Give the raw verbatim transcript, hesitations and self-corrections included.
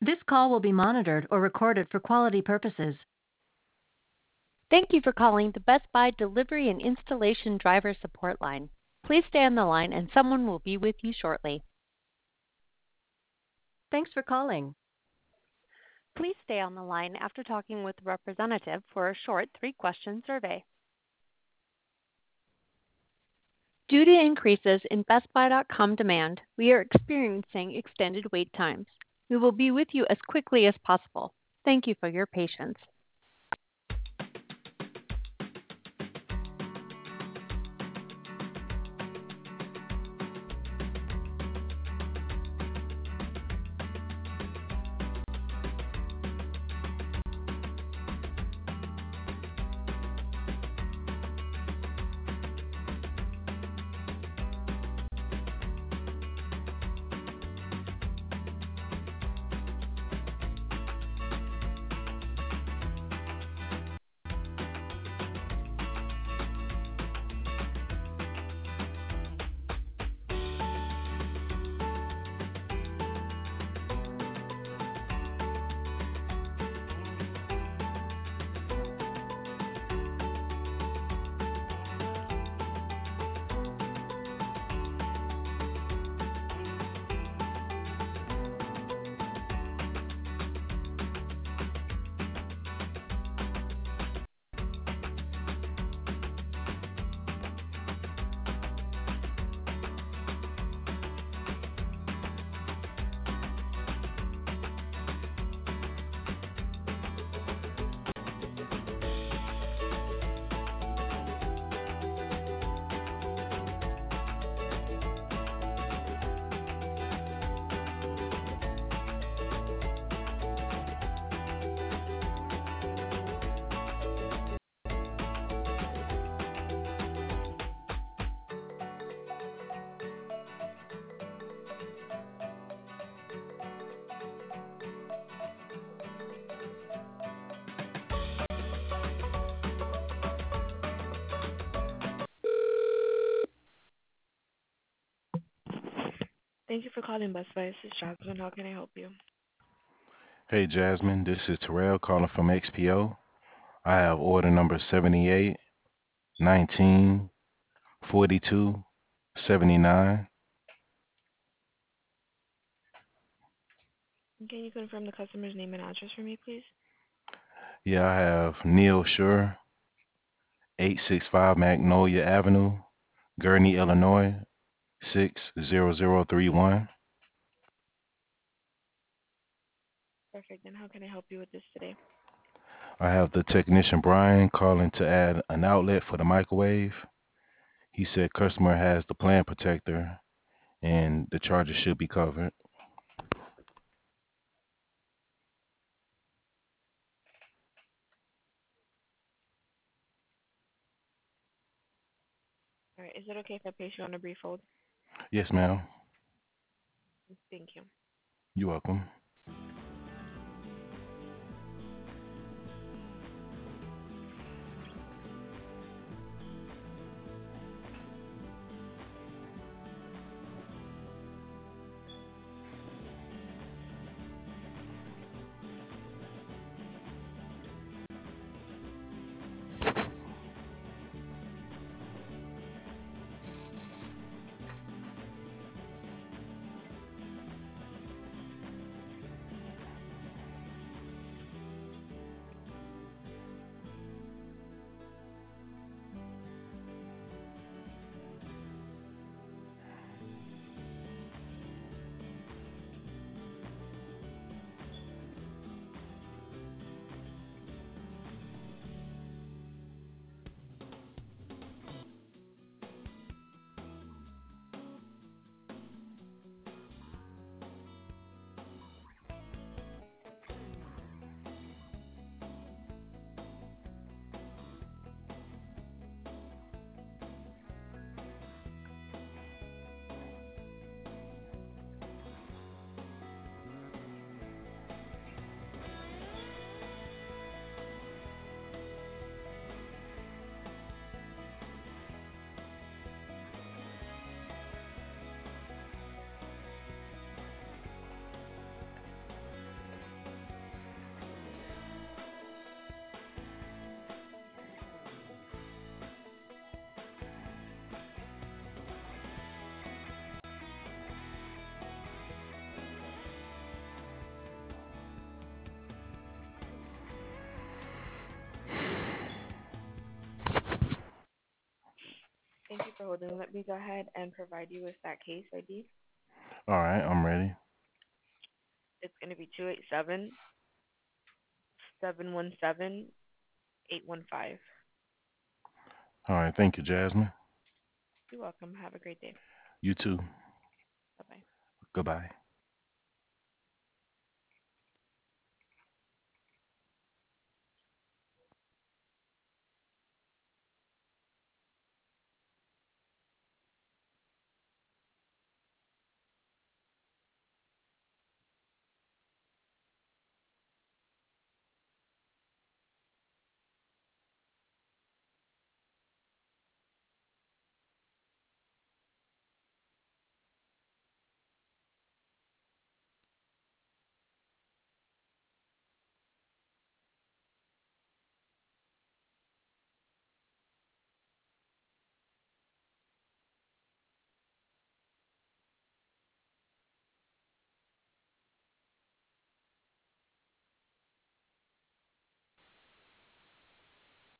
This call will be monitored or recorded for quality purposes. Thank you for calling the Best Buy Delivery and Installation Driver Support Line. Please stay on the line and someone will be with you shortly. Thanks for calling. Please stay on the line after talking with the representative for a short three-question survey. Due to increases in Best Buy dot com demand, we are experiencing extended wait times. We will be with you as quickly as possible. Thank you for your patience. Thank you for calling Best Buy. This is Jasmine. How can I help you? Hey Jasmine, this is Terrell calling from X P O. I have order number seventy-eight, nineteen, forty-two, seventy-nine. Can you confirm the customer's name and address for me, please? Yeah, I have Neil Shure, eight sixty-five Magnolia Avenue, Gurney, Illinois, six zero zero three one. Perfect. And how can I help you with this today? I have the technician Brian calling to add an outlet for the microwave. He said customer has the plant protector and the charger should be covered. All right. Is it okay if I place you on a brief hold? Yes, ma'am. Thank you. You're welcome. you for holding. Let me go ahead and provide you with that case I D. All right, I'm ready. It's going to be two eight seven, seven one seven, eight one five. All right, thank you, Jasmine. You're welcome. Have a great day. You too. Bye bye. Goodbye.